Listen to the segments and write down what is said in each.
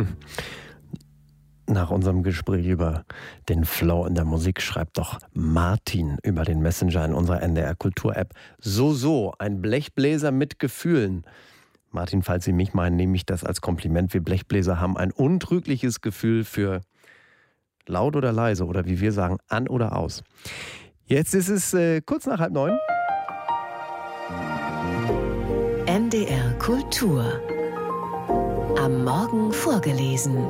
Nach unserem Gespräch über den Flow in der Musik schreibt doch Martin über den Messenger in unserer NDR Kultur-App: So, ein Blechbläser mit Gefühlen. Martin, falls Sie mich meinen, nehme ich das als Kompliment. Wir Blechbläser haben ein untrügliches Gefühl für laut oder leise oder wie wir sagen, an oder aus. Jetzt ist es kurz nach 8:30. NDR Kultur. Am Morgen vorgelesen.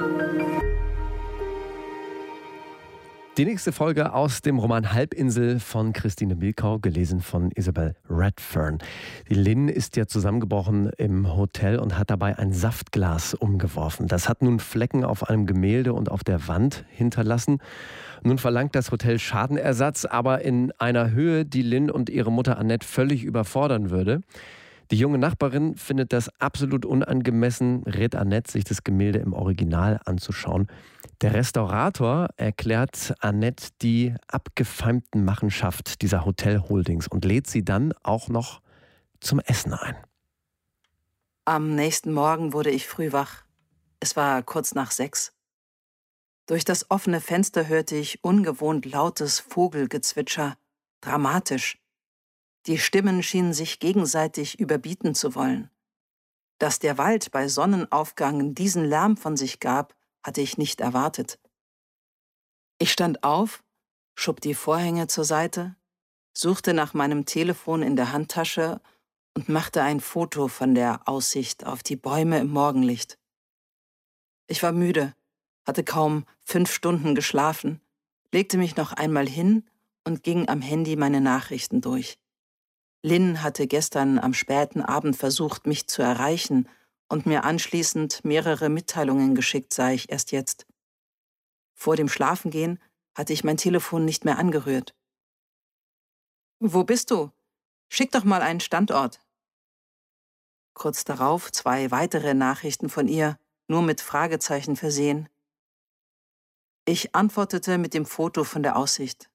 Die nächste Folge aus dem Roman Halbinsel von Christine Milkau, gelesen von Isabel Redfern. Die Lynn ist ja zusammengebrochen im Hotel und hat dabei ein Saftglas umgeworfen. Das hat nun Flecken auf einem Gemälde und auf der Wand hinterlassen. Nun verlangt das Hotel Schadenersatz, aber in einer Höhe, die Lynn und ihre Mutter Annette völlig überfordern würde. Die junge Nachbarin findet das absolut unangemessen, rät Annette, sich das Gemälde im Original anzuschauen. Der Restaurator erklärt Annette die abgefeimten Machenschaften dieser Hotelholdings und lädt sie dann auch noch zum Essen ein. Am nächsten Morgen wurde ich früh wach. Es war kurz nach 6. Durch das offene Fenster hörte ich ungewohnt lautes Vogelgezwitscher, dramatisch. Die Stimmen schienen sich gegenseitig überbieten zu wollen. Dass der Wald bei Sonnenaufgang diesen Lärm von sich gab, hatte ich nicht erwartet. Ich stand auf, schob die Vorhänge zur Seite, suchte nach meinem Telefon in der Handtasche und machte ein Foto von der Aussicht auf die Bäume im Morgenlicht. Ich war müde, hatte kaum 5 Stunden geschlafen, legte mich noch einmal hin und ging am Handy meine Nachrichten durch. Lynn hatte gestern am späten Abend versucht, mich zu erreichen und mir anschließend mehrere Mitteilungen geschickt, sah ich erst jetzt. Vor dem Schlafengehen hatte ich mein Telefon nicht mehr angerührt. »Wo bist du? Schick doch mal einen Standort.« Kurz darauf 2 weitere Nachrichten von ihr, nur mit Fragezeichen versehen. Ich antwortete mit dem Foto von der Aussicht.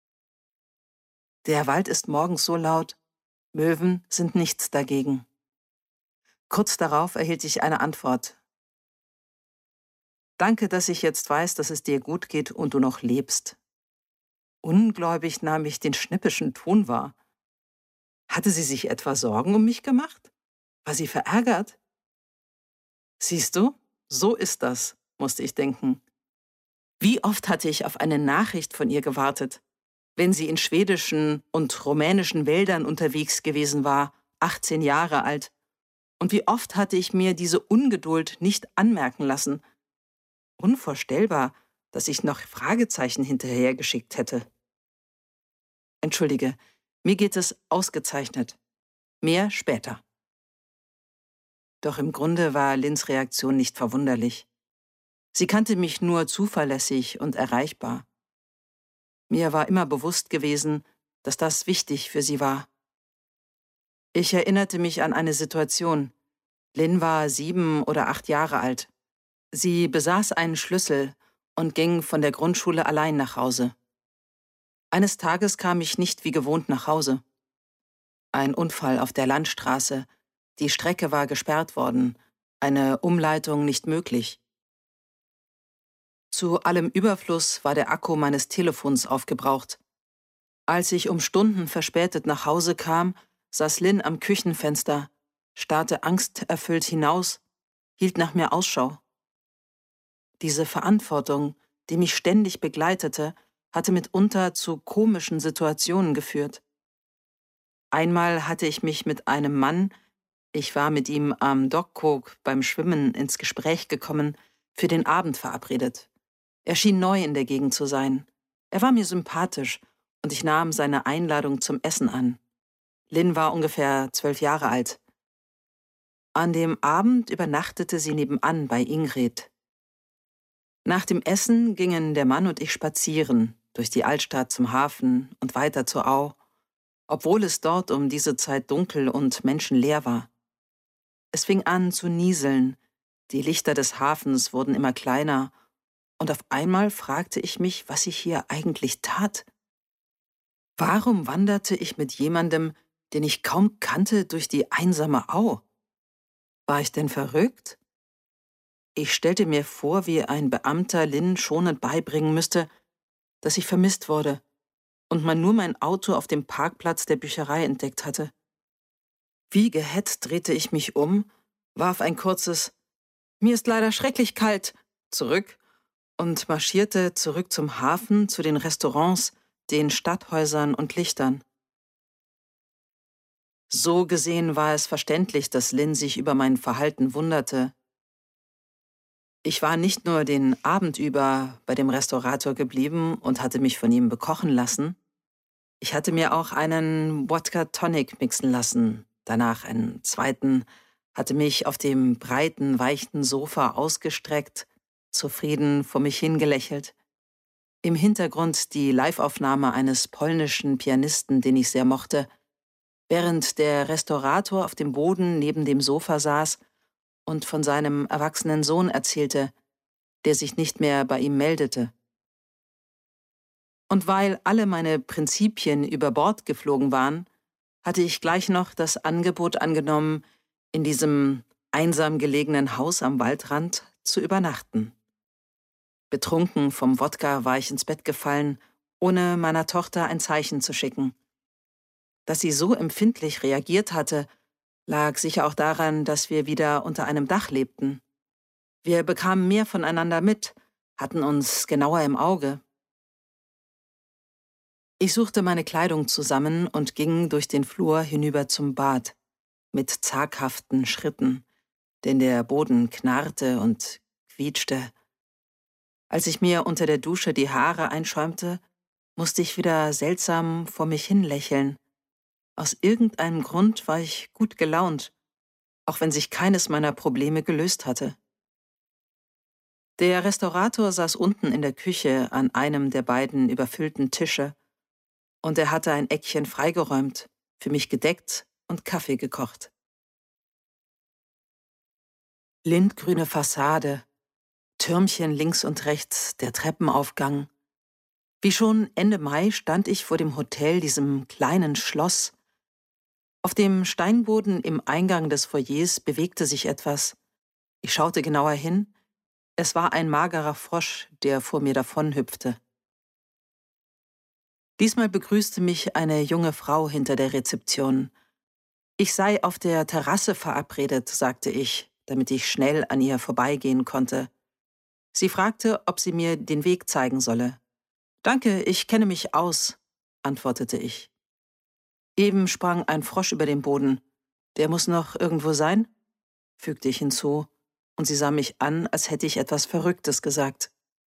Der Wald ist morgens so laut, Möwen sind nichts dagegen. Kurz darauf erhielt ich eine Antwort. Danke, dass ich jetzt weiß, dass es dir gut geht und du noch lebst. Ungläubig nahm ich den schnippischen Ton wahr. Hatte sie sich etwa Sorgen um mich gemacht? War sie verärgert? Siehst du, so ist das, musste ich denken. Wie oft hatte ich auf eine Nachricht von ihr gewartet, wenn sie in schwedischen und rumänischen Wäldern unterwegs gewesen war, 18 Jahre alt. Und wie oft hatte ich mir diese Ungeduld nicht anmerken lassen. Unvorstellbar, dass ich noch Fragezeichen hinterhergeschickt hätte. Entschuldige, mir geht es ausgezeichnet. Mehr später. Doch im Grunde war Lynns Reaktion nicht verwunderlich. Sie kannte mich nur zuverlässig und erreichbar. Mir war immer bewusst gewesen, dass das wichtig für sie war. Ich erinnerte mich an eine Situation. Lynn war 7 oder 8 Jahre alt. Sie besaß einen Schlüssel und ging von der Grundschule allein nach Hause. Eines Tages kam ich nicht wie gewohnt nach Hause. Ein Unfall auf der Landstraße. Die Strecke war gesperrt worden, eine Umleitung nicht möglich. Zu allem Überfluss war der Akku meines Telefons aufgebraucht. Als ich um Stunden verspätet nach Hause kam, saß Lynn am Küchenfenster, starrte angsterfüllt hinaus, hielt nach mir Ausschau. Diese Verantwortung, die mich ständig begleitete, hatte mitunter zu komischen Situationen geführt. Einmal hatte ich mich mit einem Mann, ich war mit ihm am Dockkoog beim Schwimmen ins Gespräch gekommen, für den Abend verabredet. Er schien neu in der Gegend zu sein. Er war mir sympathisch und ich nahm seine Einladung zum Essen an. Lynn war ungefähr 12 Jahre alt. An dem Abend übernachtete sie nebenan bei Ingrid. Nach dem Essen gingen der Mann und ich spazieren, durch die Altstadt zum Hafen und weiter zur Au, obwohl es dort um diese Zeit dunkel und menschenleer war. Es fing an zu nieseln, die Lichter des Hafens wurden immer kleiner, und auf einmal fragte ich mich, was ich hier eigentlich tat. Warum wanderte ich mit jemandem, den ich kaum kannte, durch die einsame Au? War ich denn verrückt? Ich stellte mir vor, wie ein Beamter Lynn schonend beibringen müsste, dass ich vermisst wurde und man nur mein Auto auf dem Parkplatz der Bücherei entdeckt hatte. Wie gehetzt drehte ich mich um, warf ein kurzes »Mir ist leider schrecklich kalt« zurück und marschierte zurück zum Hafen, zu den Restaurants, den Stadthäusern und Lichtern. So gesehen war es verständlich, dass Lynn sich über mein Verhalten wunderte. Ich war nicht nur den Abend über bei dem Restaurator geblieben und hatte mich von ihm bekochen lassen, ich hatte mir auch einen Wodka Tonic mixen lassen, danach einen zweiten, hatte mich auf dem breiten, weichen Sofa ausgestreckt, zufrieden vor mich hingelächelt. Im Hintergrund die Liveaufnahme eines polnischen Pianisten, den ich sehr mochte, während der Restaurator auf dem Boden neben dem Sofa saß und von seinem erwachsenen Sohn erzählte, der sich nicht mehr bei ihm meldete. Und weil alle meine Prinzipien über Bord geflogen waren, hatte ich gleich noch das Angebot angenommen, in diesem einsam gelegenen Haus am Waldrand zu übernachten. Betrunken vom Wodka war ich ins Bett gefallen, ohne meiner Tochter ein Zeichen zu schicken. Dass sie so empfindlich reagiert hatte, lag sicher auch daran, dass wir wieder unter einem Dach lebten. Wir bekamen mehr voneinander mit, hatten uns genauer im Auge. Ich suchte meine Kleidung zusammen und ging durch den Flur hinüber zum Bad, mit zaghaften Schritten, denn der Boden knarrte und quietschte. Als ich mir unter der Dusche die Haare einschäumte, musste ich wieder seltsam vor mich hin lächeln. Aus irgendeinem Grund war ich gut gelaunt, auch wenn sich keines meiner Probleme gelöst hatte. Der Restaurator saß unten in der Küche an einem der beiden überfüllten Tische und er hatte ein Eckchen freigeräumt, für mich gedeckt und Kaffee gekocht. Lindgrüne Fassade, Türmchen links und rechts, der Treppenaufgang. Wie schon Ende Mai stand ich vor dem Hotel, diesem kleinen Schloss. Auf dem Steinboden im Eingang des Foyers bewegte sich etwas. Ich schaute genauer hin. Es war ein magerer Frosch, der vor mir davonhüpfte. Diesmal begrüßte mich eine junge Frau hinter der Rezeption. Ich sei auf der Terrasse verabredet, sagte ich, damit ich schnell an ihr vorbeigehen konnte. Sie fragte, ob sie mir den Weg zeigen solle. »Danke, ich kenne mich aus«, antwortete ich. Eben sprang ein Frosch über den Boden. »Der muss noch irgendwo sein?«, fügte ich hinzu, und sie sah mich an, als hätte ich etwas Verrücktes gesagt.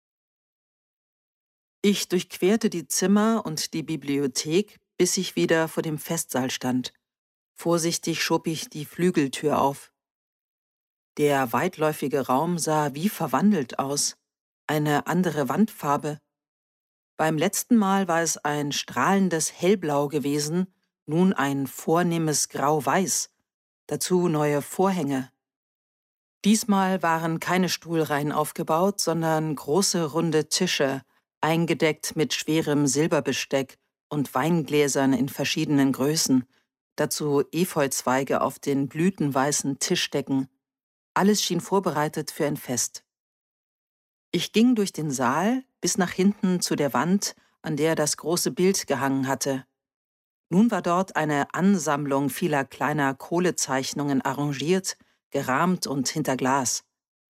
Ich durchquerte die Zimmer und die Bibliothek, bis ich wieder vor dem Festsaal stand. Vorsichtig schob ich die Flügeltür auf. Der weitläufige Raum sah wie verwandelt aus. Eine andere Wandfarbe. Beim letzten Mal war es ein strahlendes Hellblau gewesen, nun ein vornehmes Grau-Weiß. Dazu neue Vorhänge. Diesmal waren keine Stuhlreihen aufgebaut, sondern große runde Tische, eingedeckt mit schwerem Silberbesteck und Weingläsern in verschiedenen Größen, dazu Efeuzweige auf den blütenweißen Tischdecken. Alles schien vorbereitet für ein Fest. Ich ging durch den Saal bis nach hinten zu der Wand, an der das große Bild gehangen hatte. Nun war dort eine Ansammlung vieler kleiner Kohlezeichnungen arrangiert, gerahmt und hinter Glas.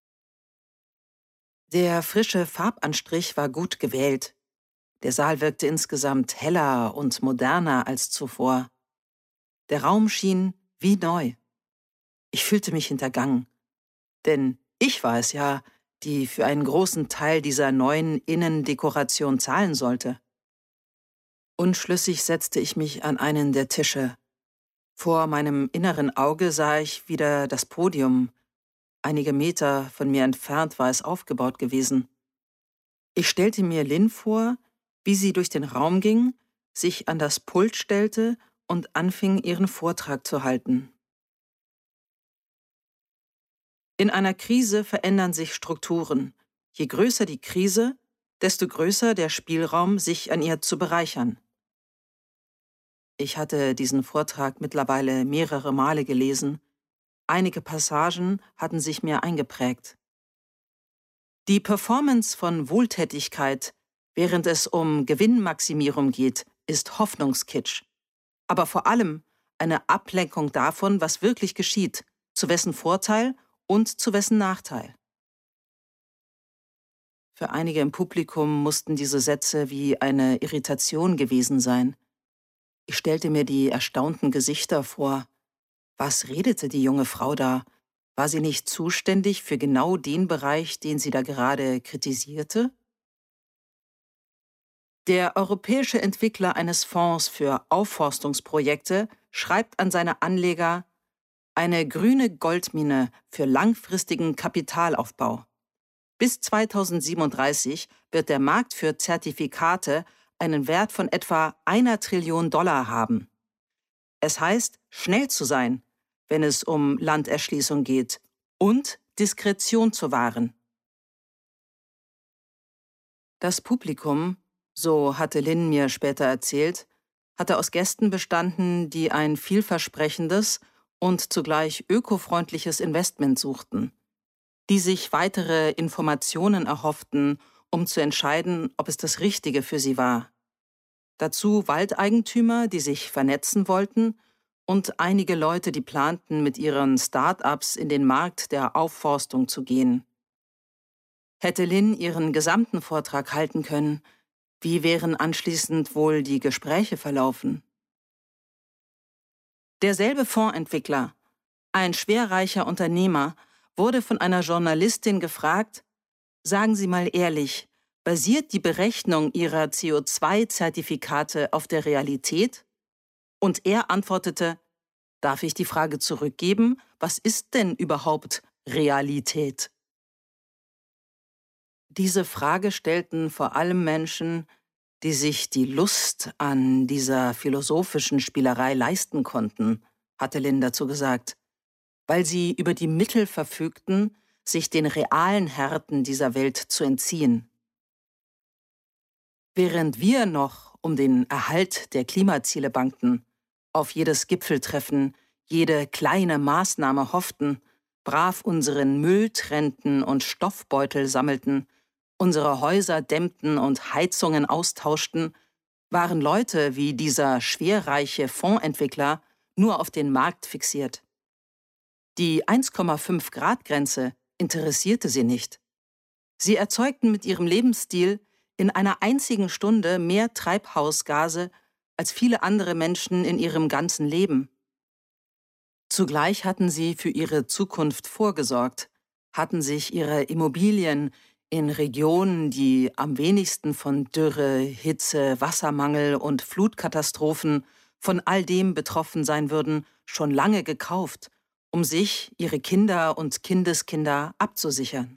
Der frische Farbanstrich war gut gewählt. Der Saal wirkte insgesamt heller und moderner als zuvor. Der Raum schien wie neu. Ich fühlte mich hintergangen. Denn ich war es ja, die für einen großen Teil dieser neuen Innendekoration zahlen sollte. Unschlüssig setzte ich mich an einen der Tische. Vor meinem inneren Auge sah ich wieder das Podium. Einige Meter von mir entfernt war es aufgebaut gewesen. Ich stellte mir Lynn vor, wie sie durch den Raum ging, sich an das Pult stellte und anfing, ihren Vortrag zu halten. In einer Krise verändern sich Strukturen. Je größer die Krise, desto größer der Spielraum, sich an ihr zu bereichern. Ich hatte diesen Vortrag mittlerweile mehrere Male gelesen. Einige Passagen hatten sich mir eingeprägt. Die Performance von Wohltätigkeit, während es um Gewinnmaximierung geht, ist Hoffnungskitsch. Aber vor allem eine Ablenkung davon, was wirklich geschieht, zu wessen Vorteil und zu wessen Nachteil. Für einige im Publikum mussten diese Sätze wie eine Irritation gewesen sein. Ich stellte mir die erstaunten Gesichter vor. Was redete die junge Frau da? War sie nicht zuständig für genau den Bereich, den sie da gerade kritisierte? Der europäische Entwickler eines Fonds für Aufforstungsprojekte schreibt an seine Anleger: eine grüne Goldmine für langfristigen Kapitalaufbau. Bis 2037 wird der Markt für Zertifikate einen Wert von etwa 1 Trillion $ haben. Es heißt, schnell zu sein, wenn es um Landerschließung geht, und Diskretion zu wahren. Das Publikum, so hatte Lynn mir später erzählt, hatte aus Gästen bestanden, die ein vielversprechendes und zugleich ökofreundliches Investment suchten, die sich weitere Informationen erhofften, um zu entscheiden, ob es das Richtige für sie war. Dazu Waldeigentümer, die sich vernetzen wollten, und einige Leute, die planten, mit ihren Start-ups in den Markt der Aufforstung zu gehen. Hätte Lynn ihren gesamten Vortrag halten können, wie wären anschließend wohl die Gespräche verlaufen? Derselbe Fondsentwickler, ein schwerreicher Unternehmer, wurde von einer Journalistin gefragt: Sagen Sie mal ehrlich, basiert die Berechnung Ihrer CO2-Zertifikate auf der Realität? Und er antwortete: Darf ich die Frage zurückgeben, was ist denn überhaupt Realität? Diese Frage stellten vor allem Menschen, die sich die Lust an dieser philosophischen Spielerei leisten konnten, hatte Lynn dazu gesagt, weil sie über die Mittel verfügten, sich den realen Härten dieser Welt zu entziehen. Während wir noch um den Erhalt der Klimaziele bangten, auf jedes Gipfeltreffen, jede kleine Maßnahme hofften, brav unseren Müll trennten und Stoffbeutel sammelten, unsere Häuser dämmten und Heizungen austauschten, waren Leute wie dieser schwerreiche Fondsentwickler nur auf den Markt fixiert. Die 1,5-Grad-Grenze interessierte sie nicht. Sie erzeugten mit ihrem Lebensstil in einer einzigen Stunde mehr Treibhausgase als viele andere Menschen in ihrem ganzen Leben. Zugleich hatten sie für ihre Zukunft vorgesorgt, hatten sich ihre Immobilien in Regionen, die am wenigsten von Dürre, Hitze, Wassermangel und Flutkatastrophen von all dem betroffen sein würden, schon lange gekauft, um sich, ihre Kinder und Kindeskinder abzusichern.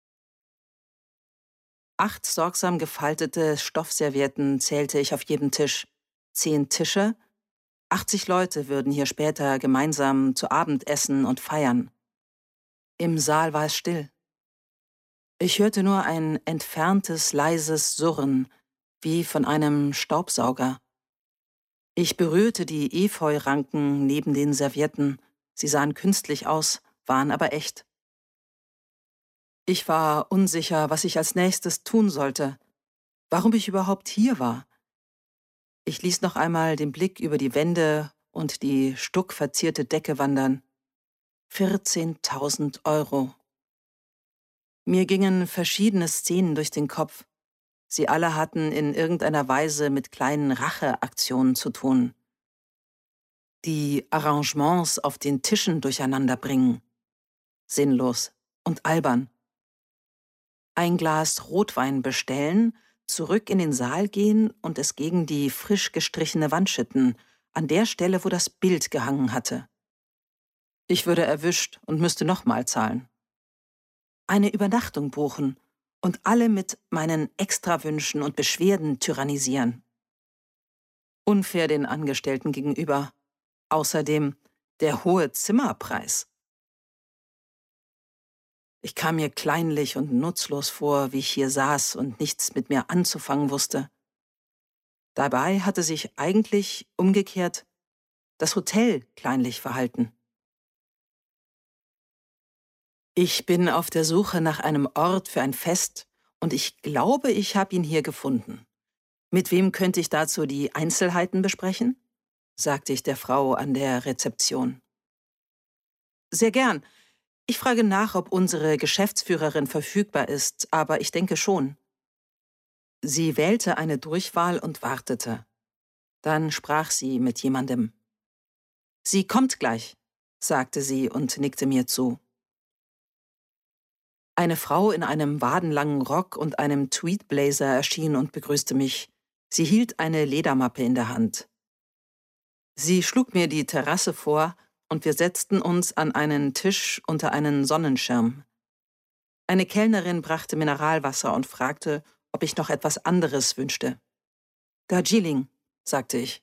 8 sorgsam gefaltete Stoffservietten zählte ich auf jedem Tisch. 10 Tische, 80 Leute würden hier später gemeinsam zu Abend essen und feiern. Im Saal war es still. Ich hörte nur ein entferntes, leises Surren, wie von einem Staubsauger. Ich berührte die Efeuranken neben den Servietten. Sie sahen künstlich aus, waren aber echt. Ich war unsicher, was ich als nächstes tun sollte, warum ich überhaupt hier war. Ich ließ noch einmal den Blick über die Wände und die stuckverzierte Decke wandern. 14.000 €. Mir gingen verschiedene Szenen durch den Kopf. Sie alle hatten in irgendeiner Weise mit kleinen Racheaktionen zu tun. Die Arrangements auf den Tischen durcheinanderbringen. Sinnlos und albern. Ein Glas Rotwein bestellen, zurück in den Saal gehen und es gegen die frisch gestrichene Wand schütten, an der Stelle, wo das Bild gehangen hatte. Ich würde erwischt und müsste nochmal zahlen. Eine Übernachtung buchen und alle mit meinen Extrawünschen und Beschwerden tyrannisieren. Unfair den Angestellten gegenüber. Außerdem der hohe Zimmerpreis. Ich kam mir kleinlich und nutzlos vor, wie ich hier saß und nichts mit mir anzufangen wusste. Dabei hatte sich eigentlich umgekehrt das Hotel kleinlich verhalten. Ich bin auf der Suche nach einem Ort für ein Fest und ich glaube, ich habe ihn hier gefunden. Mit wem könnte ich dazu die Einzelheiten besprechen? Sagte ich der Frau an der Rezeption. Sehr gern. Ich frage nach, ob unsere Geschäftsführerin verfügbar ist, aber ich denke schon. Sie wählte eine Durchwahl und wartete. Dann sprach sie mit jemandem. »Sie kommt gleich«, sagte sie und nickte mir zu. Eine Frau in einem wadenlangen Rock und einem Tweedblazer erschien und begrüßte mich. Sie hielt eine Ledermappe in der Hand. Sie schlug mir die Terrasse vor und wir setzten uns an einen Tisch unter einen Sonnenschirm. Eine Kellnerin brachte Mineralwasser und fragte, ob ich noch etwas anderes wünschte. »Darjeeling«, sagte ich.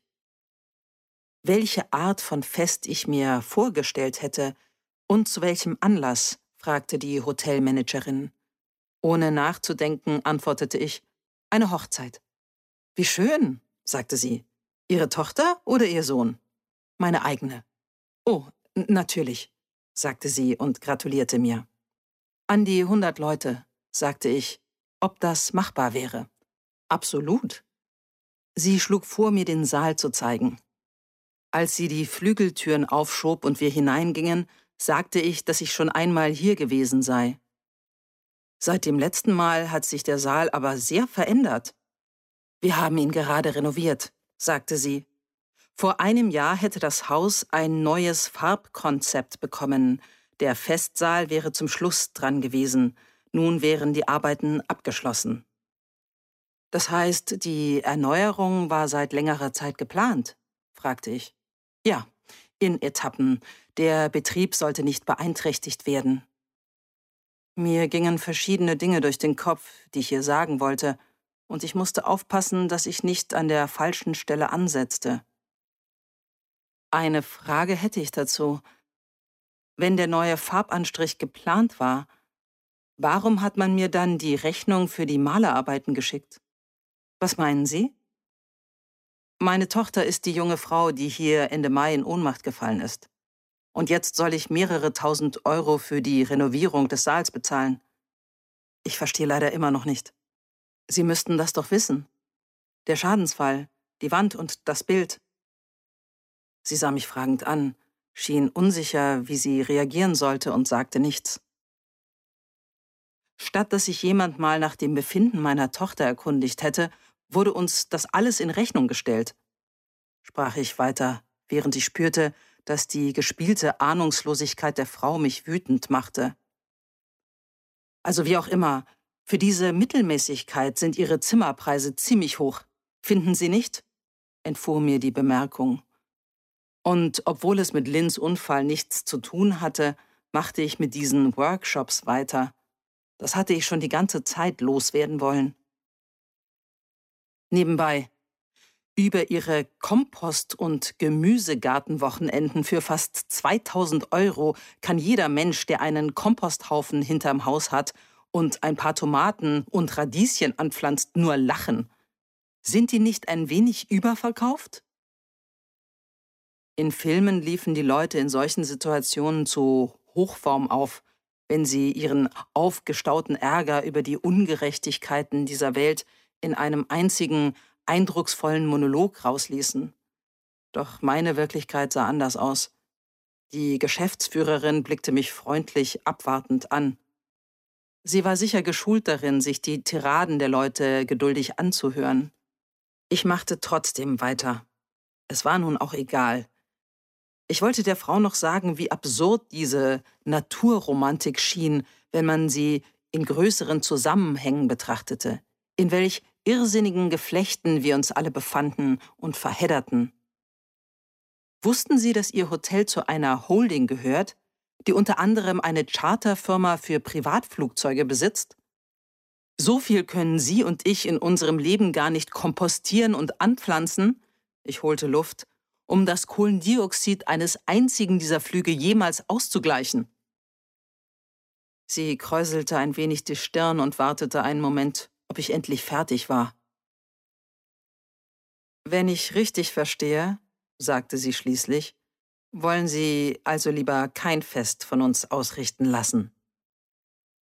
Welche Art von Fest ich mir vorgestellt hätte und zu welchem Anlass, fragte die Hotelmanagerin. Ohne nachzudenken antwortete ich, eine Hochzeit. »Wie schön«, sagte sie. »Ihre Tochter oder Ihr Sohn?« »Meine eigene.« »Oh, natürlich«, sagte sie und gratulierte mir. »An die 100 Leute«, sagte ich, ob das machbar wäre. »Absolut.« Sie schlug vor, mir den Saal zu zeigen. Als sie die Flügeltüren aufschob und wir hineingingen, sagte ich, dass ich schon einmal hier gewesen sei. Seit dem letzten Mal hat sich der Saal aber sehr verändert. »Wir haben ihn gerade renoviert«, sagte sie. »Vor einem Jahr hätte das Haus ein neues Farbkonzept bekommen. Der Festsaal wäre zum Schluss dran gewesen. Nun wären die Arbeiten abgeschlossen.« »Das heißt, die Erneuerung war seit längerer Zeit geplant?«, fragte ich. »Ja, in Etappen. Der Betrieb sollte nicht beeinträchtigt werden.« Mir gingen verschiedene Dinge durch den Kopf, die ich ihr sagen wollte, und ich musste aufpassen, dass ich nicht an der falschen Stelle ansetzte. Eine Frage hätte ich dazu. Wenn der neue Farbanstrich geplant war, warum hat man mir dann die Rechnung für die Malerarbeiten geschickt? Was meinen Sie? Meine Tochter ist die junge Frau, die hier Ende Mai in Ohnmacht gefallen ist. Und jetzt soll ich mehrere tausend Euro für die Renovierung des Saals bezahlen. Ich verstehe leider immer noch nicht. Sie müssten das doch wissen. Der Schadensfall, die Wand und das Bild. Sie sah mich fragend an, schien unsicher, wie sie reagieren sollte und sagte nichts. Statt dass sich jemand mal nach dem Befinden meiner Tochter erkundigt hätte, wurde uns das alles in Rechnung gestellt, sprach ich weiter, während ich spürte, dass die gespielte Ahnungslosigkeit der Frau mich wütend machte. Also wie auch immer, für diese Mittelmäßigkeit sind Ihre Zimmerpreise ziemlich hoch. Finden Sie nicht? Entfuhr mir die Bemerkung. Und obwohl es mit Lynns Unfall nichts zu tun hatte, machte ich mit diesen Workshops weiter. Das hatte ich schon die ganze Zeit loswerden wollen. Nebenbei, über Ihre Kompost- und Gemüsegartenwochenenden für fast 2000 Euro kann jeder Mensch, der einen Komposthaufen hinterm Haus hat und ein paar Tomaten und Radieschen anpflanzt, nur lachen. Sind die nicht ein wenig überverkauft? In Filmen liefen die Leute in solchen Situationen zu Hochform auf, wenn sie ihren aufgestauten Ärger über die Ungerechtigkeiten dieser Welt in einem einzigen, eindrucksvollen Monolog rausließen. Doch meine Wirklichkeit sah anders aus. Die Geschäftsführerin blickte mich freundlich abwartend an. Sie war sicher geschult darin, sich die Tiraden der Leute geduldig anzuhören. Ich machte trotzdem weiter. Es war nun auch egal. Ich wollte der Frau noch sagen, wie absurd diese Naturromantik schien, wenn man sie in größeren Zusammenhängen betrachtete, in welch irrsinnigen Geflechten wir uns alle befanden und verhedderten. Wussten Sie, dass Ihr Hotel zu einer Holding gehört, die unter anderem eine Charterfirma für Privatflugzeuge besitzt? So viel können Sie und ich in unserem Leben gar nicht kompostieren und anpflanzen, ich holte Luft, um das Kohlendioxid eines einzigen dieser Flüge jemals auszugleichen. Sie kräuselte ein wenig die Stirn und wartete einen Moment, ob ich endlich fertig war. »Wenn ich richtig verstehe«, sagte sie schließlich, »wollen Sie also lieber kein Fest von uns ausrichten lassen?«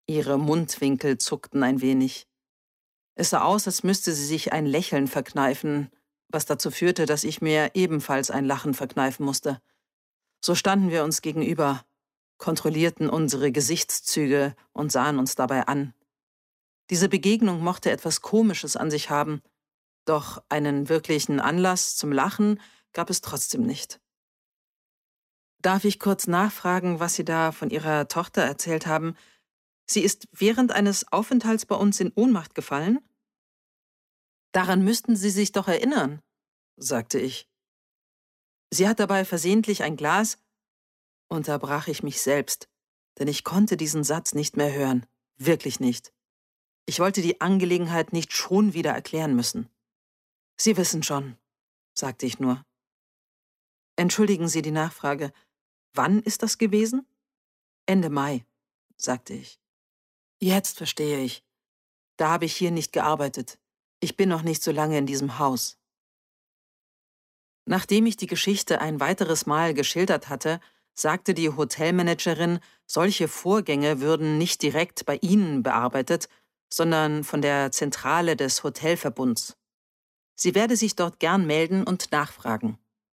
Ihre Mundwinkel zuckten ein wenig. Es sah aus, als müsste sie sich ein Lächeln verkneifen, was dazu führte, dass ich mir ebenfalls ein Lachen verkneifen musste. So standen wir uns gegenüber, kontrollierten unsere Gesichtszüge und sahen uns dabei an. Diese Begegnung mochte etwas Komisches an sich haben, doch einen wirklichen Anlass zum Lachen gab es trotzdem nicht. Darf ich kurz nachfragen, was Sie da von Ihrer Tochter erzählt haben? Sie ist während eines Aufenthalts bei uns in Ohnmacht gefallen? Daran müssten Sie sich doch erinnern, sagte ich. Sie hat dabei versehentlich ein Glas, unterbrach ich mich selbst, denn ich konnte diesen Satz nicht mehr hören, wirklich nicht. Ich wollte die Angelegenheit nicht schon wieder erklären müssen. Sie wissen schon, sagte ich nur. Entschuldigen Sie die Nachfrage, wann ist das gewesen? Ende Mai, sagte ich. Jetzt verstehe ich. Da habe ich hier nicht gearbeitet. Ich bin noch nicht so lange in diesem Haus. Nachdem ich die Geschichte ein weiteres Mal geschildert hatte, sagte die Hotelmanagerin, solche Vorgänge würden nicht direkt bei Ihnen bearbeitet, sondern von der Zentrale des Hotelverbunds. Sie werde sich dort gern melden und nachfragen.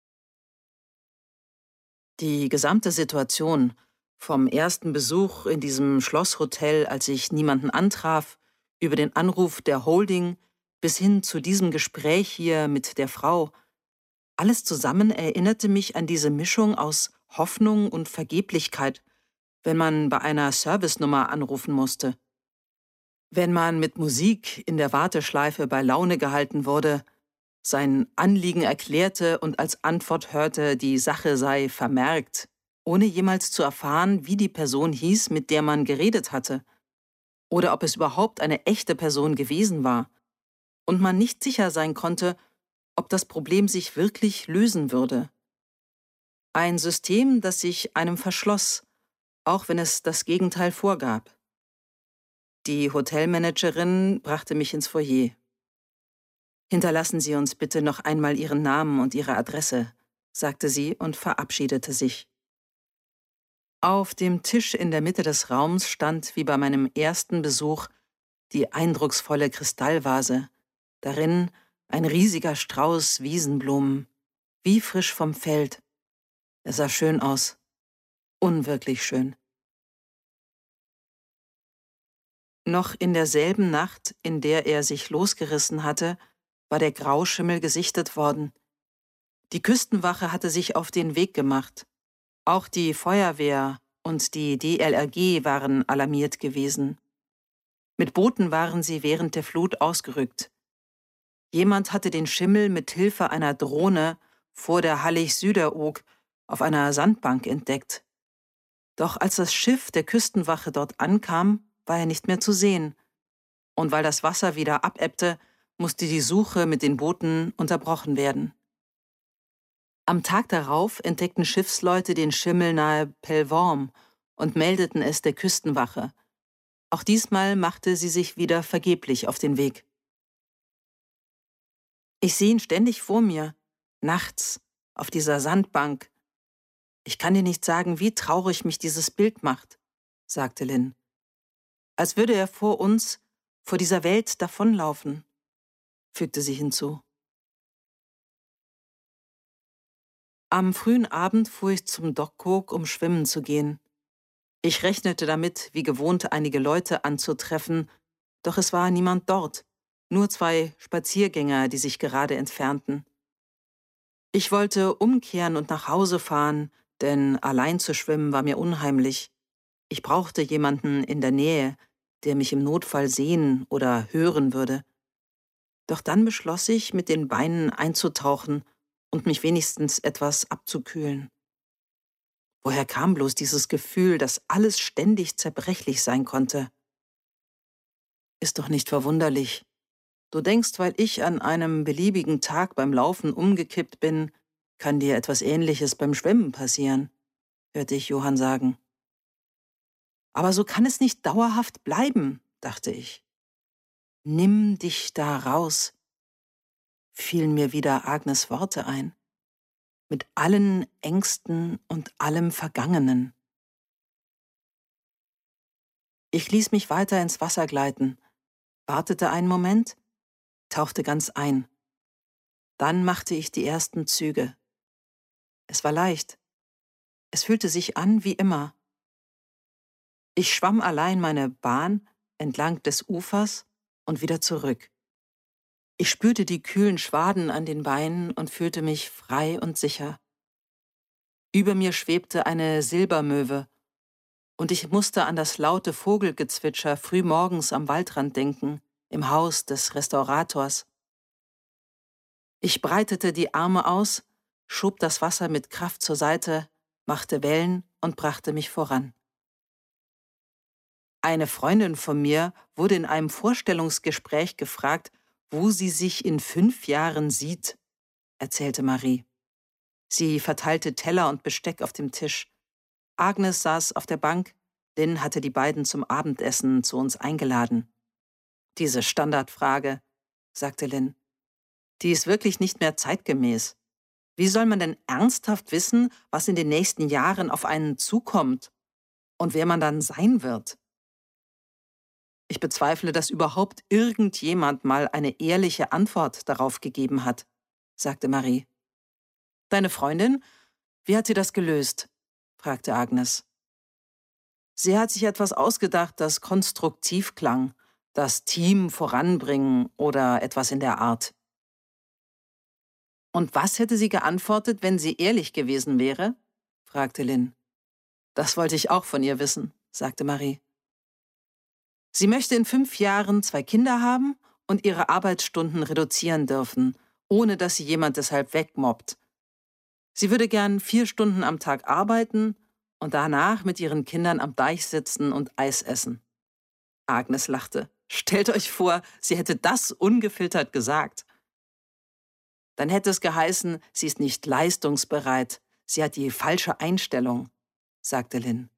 Die gesamte Situation, vom ersten Besuch in diesem Schlosshotel, als ich niemanden antraf, über den Anruf der Holding bis hin zu diesem Gespräch hier mit der Frau, alles zusammen erinnerte mich an diese Mischung aus Hoffnung und Vergeblichkeit, wenn man bei einer Servicenummer anrufen musste. Wenn man mit Musik in der Warteschleife bei Laune gehalten wurde, sein Anliegen erklärte und als Antwort hörte, die Sache sei vermerkt, ohne jemals zu erfahren, wie die Person hieß, mit der man geredet hatte, oder ob es überhaupt eine echte Person gewesen war, und man nicht sicher sein konnte, ob das Problem sich wirklich lösen würde. Ein System, das sich einem verschloss, auch wenn es das Gegenteil vorgab. Die Hotelmanagerin brachte mich ins Foyer. »Hinterlassen Sie uns bitte noch einmal Ihren Namen und Ihre Adresse«, sagte sie und verabschiedete sich. Auf dem Tisch in der Mitte des Raums stand wie bei meinem ersten Besuch die eindrucksvolle Kristallvase, darin ein riesiger Strauß Wiesenblumen, wie frisch vom Feld. Es sah schön aus, unwirklich schön. Noch in derselben Nacht, in der er sich losgerissen hatte, war der Grauschimmel gesichtet worden. Die Küstenwache hatte sich auf den Weg gemacht. Auch die Feuerwehr und die DLRG waren alarmiert gewesen. Mit Booten waren sie während der Flut ausgerückt. Jemand hatte den Schimmel mit Hilfe einer Drohne vor der Hallig-Süderoog auf einer Sandbank entdeckt. Doch als das Schiff der Küstenwache dort ankam, war er nicht mehr zu sehen. Und weil das Wasser wieder abebbte, musste die Suche mit den Booten unterbrochen werden. Am Tag darauf entdeckten Schiffsleute den Schimmel nahe Pellworm und meldeten es der Küstenwache. Auch diesmal machte sie sich wieder vergeblich auf den Weg. Ich sehe ihn ständig vor mir, nachts, auf dieser Sandbank. Ich kann dir nicht sagen, wie traurig mich dieses Bild macht, sagte Lynn. Als würde er vor uns, vor dieser Welt davonlaufen, fügte sie hinzu. Am frühen Abend fuhr ich zum Dockhook, um schwimmen zu gehen. Ich rechnete damit, wie gewohnt einige Leute anzutreffen, doch es war niemand dort, nur 2 Spaziergänger, die sich gerade entfernten. Ich wollte umkehren und nach Hause fahren, denn allein zu schwimmen war mir unheimlich. Ich brauchte jemanden in der Nähe, der mich im Notfall sehen oder hören würde. Doch dann beschloss ich, mit den Beinen einzutauchen und mich wenigstens etwas abzukühlen. Woher kam bloß dieses Gefühl, dass alles ständig zerbrechlich sein konnte? Ist doch nicht verwunderlich. Du denkst, weil ich an einem beliebigen Tag beim Laufen umgekippt bin, kann dir etwas Ähnliches beim Schwimmen passieren, hörte ich Johann sagen. Aber so kann es nicht dauerhaft bleiben, dachte ich. Nimm dich da raus, fielen mir wieder Agnes Worte ein, mit allen Ängsten und allem Vergangenen. Ich ließ mich weiter ins Wasser gleiten, wartete einen Moment, tauchte ganz ein. Dann machte ich die ersten Züge. Es war leicht. Es fühlte sich an wie immer. Ich schwamm allein meine Bahn entlang des Ufers und wieder zurück. Ich spürte die kühlen Schwaden an den Beinen und fühlte mich frei und sicher. Über mir schwebte eine Silbermöwe, und ich musste an das laute Vogelgezwitscher frühmorgens am Waldrand denken, im Haus des Restaurators. Ich breitete die Arme aus, schob das Wasser mit Kraft zur Seite, machte Wellen und brachte mich voran. Eine Freundin von mir wurde in einem Vorstellungsgespräch gefragt, wo sie sich in 5 Jahren sieht, erzählte Marie. Sie verteilte Teller und Besteck auf dem Tisch. Agnes saß auf der Bank, Lynn hatte die beiden zum Abendessen zu uns eingeladen. Diese Standardfrage, sagte Lynn, die ist wirklich nicht mehr zeitgemäß. Wie soll man denn ernsthaft wissen, was in den nächsten Jahren auf einen zukommt und wer man dann sein wird? Ich bezweifle, dass überhaupt irgendjemand mal eine ehrliche Antwort darauf gegeben hat, sagte Marie. Deine Freundin? Wie hat sie das gelöst? Fragte Agnes. Sie hat sich etwas ausgedacht, das konstruktiv klang, das Team voranbringen oder etwas in der Art. Und was hätte sie geantwortet, wenn sie ehrlich gewesen wäre? Fragte Lynn. Das wollte ich auch von ihr wissen, sagte Marie. Sie möchte in 5 Jahren 2 Kinder haben und ihre Arbeitsstunden reduzieren dürfen, ohne dass sie jemand deshalb wegmobbt. Sie würde gern 4 Stunden am Tag arbeiten und danach mit ihren Kindern am Deich sitzen und Eis essen. Agnes lachte. Stellt euch vor, sie hätte das ungefiltert gesagt. Dann hätte es geheißen, sie ist nicht leistungsbereit, sie hat die falsche Einstellung, sagte Lynn.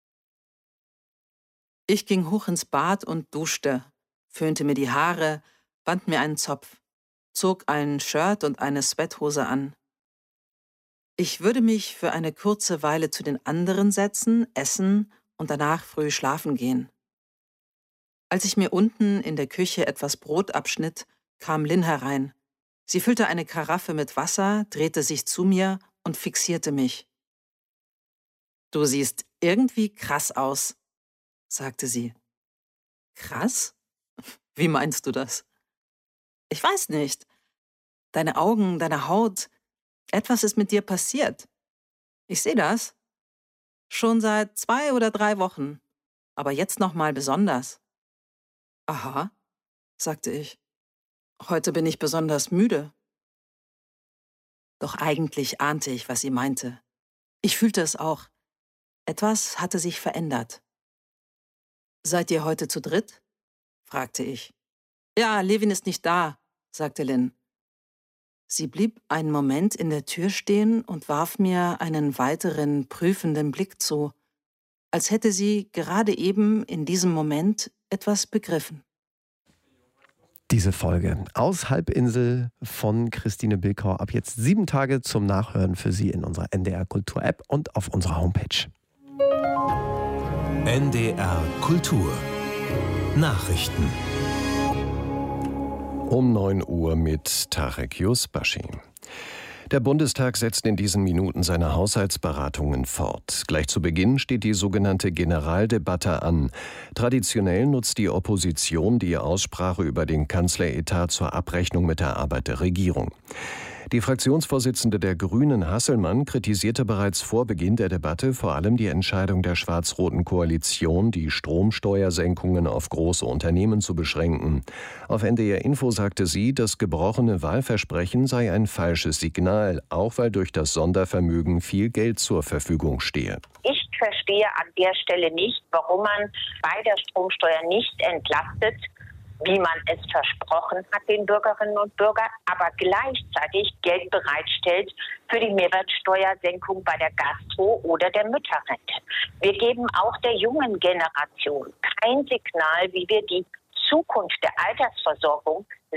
Ich ging hoch ins Bad und duschte, föhnte mir die Haare, band mir einen Zopf, zog ein Shirt und eine Sweathose an. Ich würde mich für eine kurze Weile zu den anderen setzen, essen und danach früh schlafen gehen. Als ich mir unten in der Küche etwas Brot abschnitt, kam Lynn herein. Sie füllte eine Karaffe mit Wasser, drehte sich zu mir und fixierte mich. »Du siehst irgendwie krass aus«, sagte sie. »Krass? Wie meinst du das?« »Ich weiß nicht. Deine Augen, deine Haut, etwas ist mit dir passiert. Ich sehe das. Schon seit 2 oder 3 Wochen, aber jetzt noch mal besonders.« »Aha«, sagte ich. »Heute bin ich besonders müde.« Doch eigentlich ahnte ich, was sie meinte. Ich fühlte es auch. Etwas hatte sich verändert. »Seid ihr heute zu dritt?« fragte ich. »Ja, Levin ist nicht da«, sagte Lynn. Sie blieb einen Moment in der Tür stehen und warf mir einen weiteren prüfenden Blick zu, als hätte sie gerade eben in diesem Moment etwas begriffen. Diese Folge aus Halbinsel von Christine Bilkau ab jetzt 7 Tage zum Nachhören für Sie in unserer NDR Kultur App und auf unserer Homepage. NDR Kultur Nachrichten Um 9 Uhr mit Tarek Yusbashi. Der Bundestag setzt in diesen Minuten seine Haushaltsberatungen fort. Gleich zu Beginn steht die sogenannte Generaldebatte an. Traditionell nutzt die Opposition die Aussprache über den Kanzleretat zur Abrechnung mit der Arbeit der Regierung. Die Fraktionsvorsitzende der Grünen, Hasselmann, kritisierte bereits vor Beginn der Debatte vor allem die Entscheidung der schwarz-roten Koalition, die Stromsteuersenkungen auf große Unternehmen zu beschränken. Auf NDR Info sagte sie, das gebrochene Wahlversprechen sei ein falsches Signal, auch weil durch das Sondervermögen viel Geld zur Verfügung stehe. Ich verstehe an der Stelle nicht, warum man bei der Stromsteuer nicht entlastet, wie man es versprochen hat den Bürgerinnen und Bürgern, aber gleichzeitig Geld bereitstellt für die Mehrwertsteuersenkung bei der Gastro- oder der Mütterrente. Wir geben auch der jungen Generation kein Signal, wie wir die Zukunft der Altersversorgung